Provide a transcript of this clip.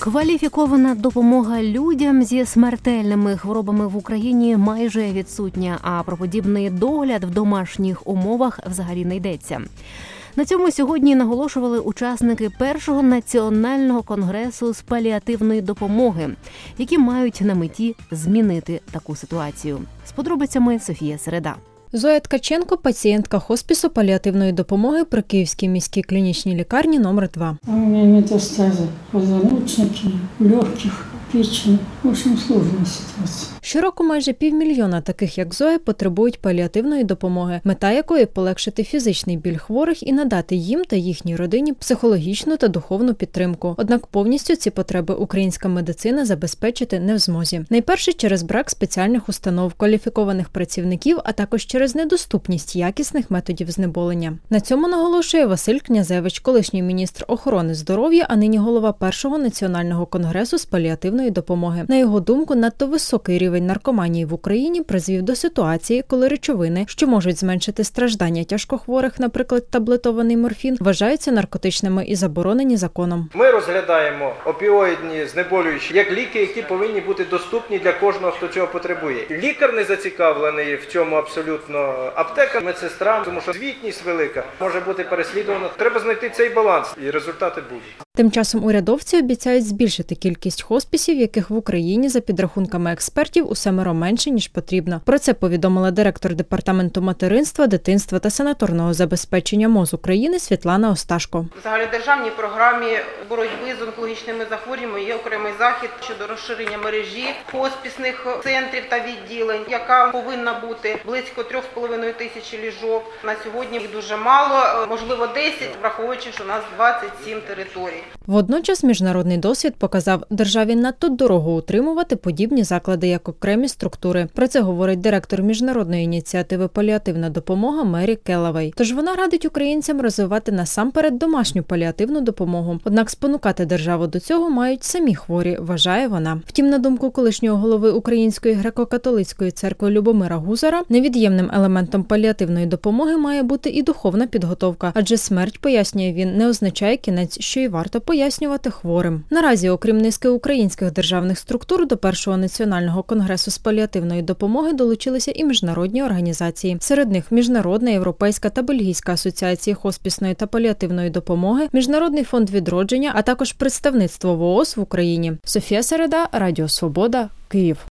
Кваліфікована допомога людям зі смертельними хворобами в Україні майже відсутня, а про подібний догляд в домашніх умовах взагалі не йдеться. На цьому сьогодні наголошували учасники першого національного конгресу з паліативної допомоги, які мають на меті змінити таку ситуацію. З подробицями Софія Середа. Зоя Ткаченко – пацієнтка хоспісу паліативної допомоги при Київській міській клінічній лікарні номер 2. У меня метастазы в позвоночнике, в легких, печени. В общем, сложная ситуация. Щороку майже 500 000 таких, як Зоя, потребують паліативної допомоги, мета якої – полегшити фізичний біль хворих і надати їм та їхній родині психологічну та духовну підтримку. Однак повністю ці потреби українська медицина забезпечити не в змозі. Найперше через брак спеціальних установ, кваліфікованих працівників, а також через недоступність якісних методів знеболення. На цьому наголошує Василь Князевич, колишній міністр охорони здоров'я, а нині голова першого національного конгресу з паліативної допомоги. На його думку, надто високий рівень наркоманії в Україні призвів до ситуації, коли речовини, що можуть зменшити страждання тяжкохворих, наприклад, таблетований морфін, вважаються наркотичними і заборонені законом. Ми розглядаємо опіоїдні знеболюючі як ліки, які повинні бути доступні для кожного, хто цього потребує. Лікар не зацікавлений в цьому абсолютно, аптека, медсестра, тому що звітність велика, може бути переслідувана. Треба знайти цей баланс, і результати будуть. Тим часом урядовці обіцяють збільшити кількість хоспісів, яких в Україні, за підрахунками експертів, у 7 менше, ніж потрібно. Про це повідомила директор Департаменту материнства, дитинства та санаторного забезпечення МОЗ України Світлана Осташко. В загальнодержавній програмі боротьби з онкологічними захворюваннями є окремий захід щодо розширення мережі хоспісних центрів та відділень, яка повинна бути близько 3,5 тисячі ліжок. На сьогодні їх дуже мало, можливо 10, враховуючи, що у нас 27 територій. Водночас міжнародний досвід показав, державі надто дорого утримувати подібні заклади як окремі структури. Про це говорить директор міжнародної ініціативи «Паліативна допомога» Мері Келлавей. Тож вона радить українцям розвивати насамперед домашню паліативну допомогу. Однак спонукати державу до цього мають самі хворі, вважає вона. Втім, на думку колишнього голови Української греко-католицької церкви Любомира Гузара, невід'ємним елементом паліативної допомоги має бути і духовна підготовка. Адже смерть, пояснює він, не означає кінець, що й варто пояснювати хворим. Наразі, окрім низки українських державних структур, до першого національного конгресу з паліативної допомоги долучилися і міжнародні організації. Серед них Міжнародна, Європейська та Бельгійська асоціації хоспісної та паліативної допомоги, Міжнародний фонд відродження, а також представництво ВООЗ в Україні. Софія Середа, Радіо Свобода, Київ.